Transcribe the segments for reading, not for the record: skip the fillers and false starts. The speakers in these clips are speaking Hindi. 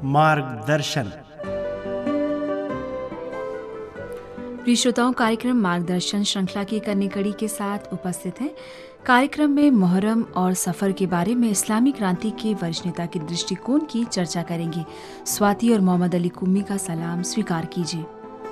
मार्गदर्शन। प्रिय श्रोताओं, कार्यक्रम मार्गदर्शन श्रृंखला की एक अन्य कड़ी के साथ उपस्थित हैं। कार्यक्रम में मुहर्रम और सफ़र के बारे में इस्लामी क्रांति के वरिष्ठ नेता के दृष्टिकोण की चर्चा करेंगे। स्वाति और मोहम्मद अली कुम्मी का सलाम स्वीकार कीजिए।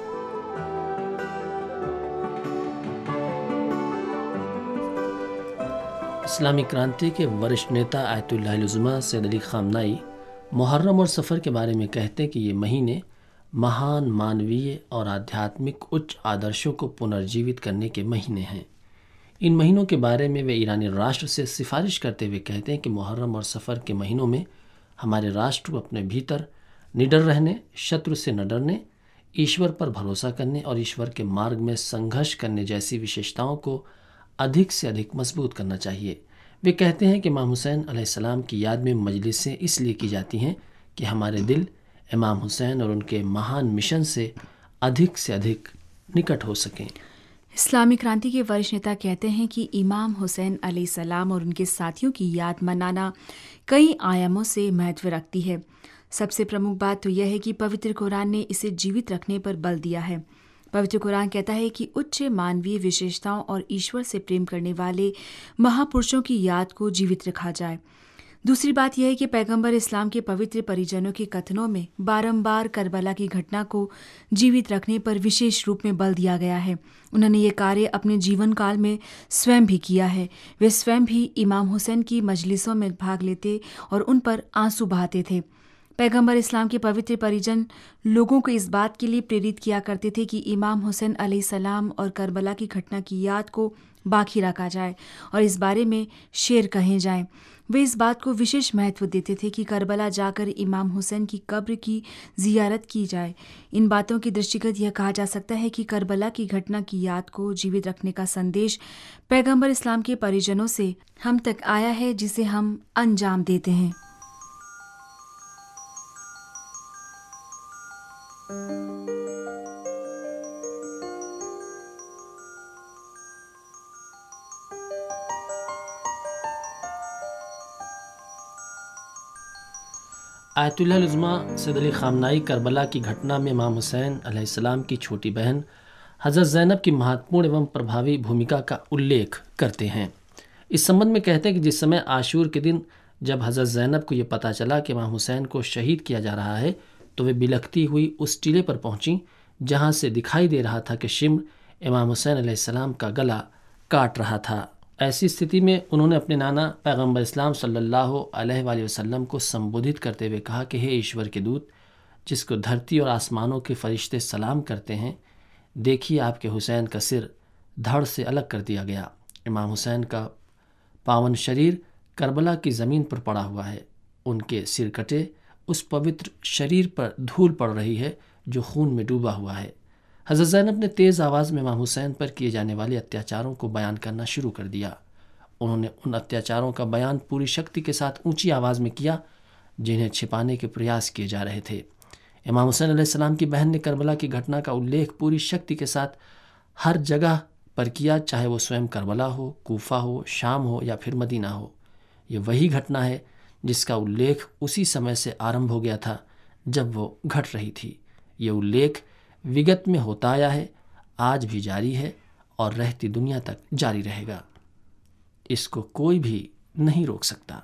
इस्लामी क्रांति के वरिष्ठ नेता Ayatollah Uzma Sayyid Ali Khamenei Muharram और सफ़र के बारे में कहते हैं कि ये महीने महान मानवीय और आध्यात्मिक उच्च आदर्शों को पुनर्जीवित करने के महीने हैं। इन महीनों के बारे में वे ईरानी राष्ट्र से सिफारिश करते हुए कहते हैं कि मुहर्रम और सफ़र के महीनों में हमारे राष्ट्र को अपने भीतर निडर रहने, शत्रु से न डरने, ईश्वर पर भरोसा करने और ईश्वर के मार्ग में संघर्ष करने जैसी विशेषताओं को अधिक से अधिक मजबूत करना चाहिए। वे कहते हैं कि इमाम हुसैन अलैहिस्सलाम की याद में मजलिसें इसलिए की जाती हैं कि हमारे दिल इमाम हुसैन और उनके महान मिशन से अधिक निकट हो सकें। इस्लामी क्रांति के वरिष्ठ नेता कहते हैं कि इमाम हुसैन अलैहिस्सलाम और उनके साथियों की याद मनाना कई आयामों से महत्व रखती है। सबसे प्रमुख बात तो यह है कि पवित्र कुरान ने इसे जीवित रखने पर बल दिया है। पवित्र कुरान कहता है कि उच्च मानवीय विशेषताओं और ईश्वर से प्रेम करने वाले महापुरुषों की याद को जीवित रखा जाए। दूसरी बात यह है कि पैगंबर इस्लाम के पवित्र परिजनों के कथनों में बारंबार करबला की घटना को जीवित रखने पर विशेष रूप में बल दिया गया है। उन्होंने ये कार्य अपने जीवन काल में स्वयं भी किया है। वे स्वयं भी इमाम हुसैन की मजलिसों में भाग लेते और उन पर आंसू बहाते थे। पैगंबर इस्लाम के पवित्र परिजन लोगों को इस बात के लिए प्रेरित किया करते थे कि इमाम हुसैन अलैहिस्सलाम और करबला की घटना की याद को बाकी रखा जाए और इस बारे में शेर कहे जाएं। वे इस बात को विशेष महत्व देते थे कि करबला जाकर इमाम हुसैन की कब्र की जियारत की जाए। इन बातों के दृष्टिगत यह कहा जा सकता है कि करबला की घटना की याद को जीवित रखने का संदेश पैगंबर इस्लाम के परिजनों से हम तक आया है, जिसे हम अंजाम देते हैं। Ayatollah Uzma Sayyid Ali Khamenei Karbala की घटना में इमाम हुसैन अलैहिस्सलाम की छोटी बहन हज़रत ज़ैनब की महत्वपूर्ण एवं प्रभावी भूमिका का उल्लेख करते हैं। इस संबंध में कहते हैं कि जिस समय आशूर के दिन जब हज़रत ज़ैनब को ये पता चला कि इमाम हुसैन को शहीद किया जा रहा है, तो वे बिलखती हुई उस टीले पर पहुँची जहाँ से दिखाई दे रहा था कि शिम्र इमाम हुसैन अलैहिस्सलाम का गला काट रहा था। ऐसी स्थिति में उन्होंने अपने नाना पैगंबर इस्लाम सल्लल्लाहु अलैहि वसल्लम को संबोधित करते हुए कहा कि हे ईश्वर के दूत, जिसको धरती और आसमानों के फरिश्ते सलाम करते हैं, देखिए आपके हुसैन का सिर धड़ से अलग कर दिया गया। इमाम हुसैन का पावन शरीर करबला की ज़मीन पर पड़ा हुआ है। उनके सिर कटे उस पवित्र शरीर पर धूल पड़ रही है जो खून में डूबा हुआ है। हज़रत ज़ैनब ने तेज़ आवाज़ में इमाम हुसैन पर किए जाने वाले अत्याचारों को बयान करना शुरू कर दिया। उन्होंने उन अत्याचारों का बयान पूरी शक्ति के साथ ऊंची आवाज़ में किया जिन्हें छिपाने के प्रयास किए जा रहे थे। इमाम हुसैन अलैहिस्सलाम की बहन ने करबला की घटना का उल्लेख पूरी शक्ति के साथ हर जगह पर किया, चाहे वो स्वयं करबला हो, कूफा हो, शाम हो या फिर मदीना हो। ये वही घटना है जिसका उल्लेख उसी समय से आरंभ हो गया था जब वो घट रही थी। ये उल्लेख विगत में होता आया है, आज भी जारी है और रहती दुनिया तक जारी रहेगा। इसको कोई भी नहीं रोक सकता।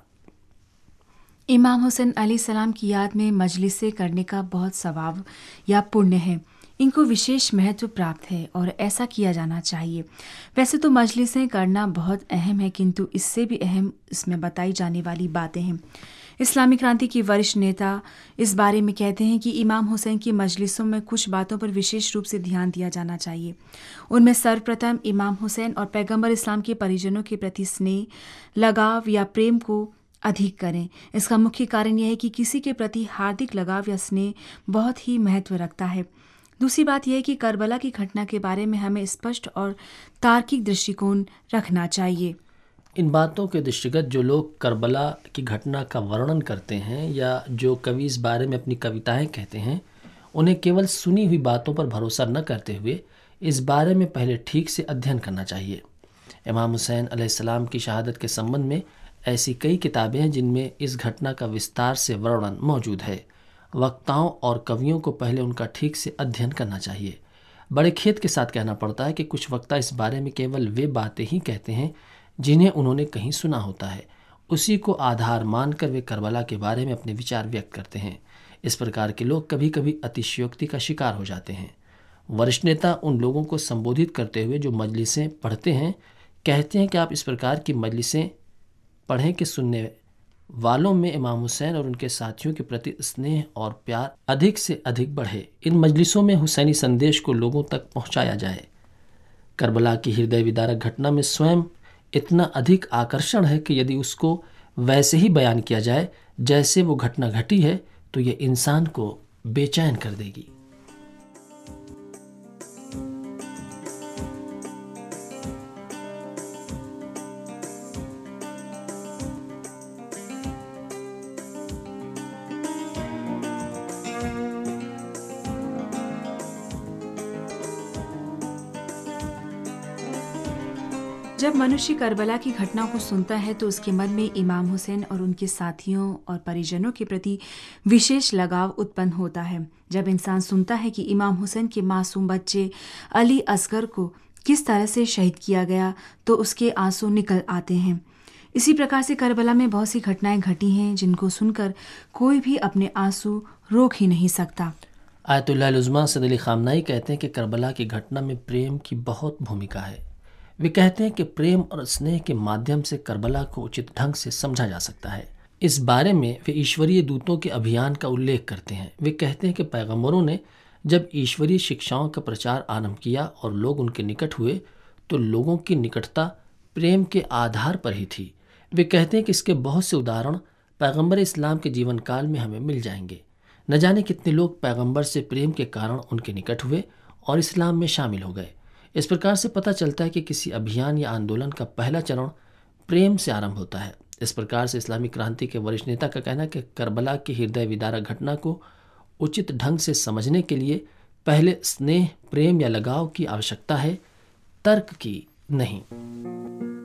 इमाम हुसैन अलैहिस्सलाम की याद में मजलिसें करने का बहुत सवाब या पुण्य है। इनको विशेष महत्व प्राप्त है और ऐसा किया जाना चाहिए। वैसे तो मजलिसें करना बहुत अहम है, किंतु इससे भी अहम इसमें बताई जाने वाली बातें हैं। इस्लामी क्रांति के वरिष्ठ नेता इस बारे में कहते हैं कि इमाम हुसैन की मजलिसों में कुछ बातों पर विशेष रूप से ध्यान दिया जाना चाहिए। उनमें सर्वप्रथम इमाम हुसैन और पैगंबर इस्लाम के परिजनों के प्रति स्नेह, लगाव या प्रेम को अधिक करें। इसका मुख्य कारण यह है कि किसी के प्रति हार्दिक लगाव या स्नेह बहुत ही महत्व रखता है। दूसरी बात यह है कि करबला की घटना के बारे में हमें स्पष्ट और तार्किक दृष्टिकोण रखना चाहिए। इन बातों के दृष्टिगत जो लोग करबला की घटना का वर्णन करते हैं या जो कवि इस बारे में अपनी कविताएं कहते हैं, उन्हें केवल सुनी हुई बातों पर भरोसा न करते हुए इस बारे में पहले ठीक से अध्ययन करना चाहिए। इमाम हुसैन अलैहिस्सलाम की शहादत के संबंध में ऐसी कई किताबें हैं जिनमें इस घटना का विस्तार से वर्णन मौजूद है। वक्ताओं और कवियों को पहले उनका ठीक से अध्ययन करना चाहिए। बड़े खेद के साथ कहना पड़ता है कि कुछ वक्ता इस बारे में केवल वे बातें ही कहते हैं जिन्हें उन्होंने कहीं सुना होता है। उसी को आधार मानकर वे करबला के बारे में अपने विचार व्यक्त करते हैं। इस प्रकार के लोग कभी कभी अतिशयोक्ति का शिकार हो जाते हैं। वरिष्ठ नेता उन लोगों को संबोधित करते हुए जो मजलिसें पढ़ते हैं कहते हैं कि आप इस प्रकार की मजलिसें पढ़ें कि सुनने वालों में इमाम हुसैन और उनके साथियों के प्रति स्नेह और प्यार अधिक से अधिक बढ़े। इन मजलिसों में हुसैनी संदेश को लोगों तक पहुंचाया जाए। करबला की हृदय विदारक घटना में स्वयं इतना अधिक आकर्षण है कि यदि उसको वैसे ही बयान किया जाए जैसे वो घटना घटी है तो ये इंसान को बेचैन कर देगी। जब मनुष्य करबला की घटना को सुनता है तो उसके मन में इमाम हुसैन और उनके साथियों और परिजनों के प्रति विशेष लगाव उत्पन्न होता है। जब इंसान सुनता है कि इमाम हुसैन के मासूम बच्चे अली असगर को किस तरह से शहीद किया गया तो उसके आंसू निकल आते हैं। इसी प्रकार से करबला में बहुत सी घटनाएं घटी हैं जिनको सुनकर कोई भी अपने आंसू रोक ही नहीं सकता। Ayatollah Uzma Sayyid Ali Khamenei कहते हैं कि करबला की घटना में प्रेम की बहुत भूमिका है। वे कहते हैं कि प्रेम और स्नेह के माध्यम से करबला को उचित ढंग से समझा जा सकता है। इस बारे में वे ईश्वरीय दूतों के अभियान का उल्लेख करते हैं। वे कहते हैं कि पैगंबरों ने जब ईश्वरीय शिक्षाओं का प्रचार आरंभ किया और लोग उनके निकट हुए तो लोगों की निकटता प्रेम के आधार पर ही थी। वे कहते हैं कि इसके बहुत से उदाहरण पैगंबर इस्लाम के जीवन काल में हमें मिल जाएंगे। न जाने कितने लोग पैगंबर से प्रेम के कारण उनके निकट हुए और इस्लाम में शामिल हो गए। इस प्रकार से पता चलता है कि किसी अभियान या आंदोलन का पहला चरण प्रेम से आरंभ होता है। इस प्रकार से इस्लामी क्रांति के वरिष्ठ नेता का कहना है कि करबला की हृदय विदारक घटना को उचित ढंग से समझने के लिए पहले स्नेह, प्रेम या लगाव की आवश्यकता है, तर्क की नहीं।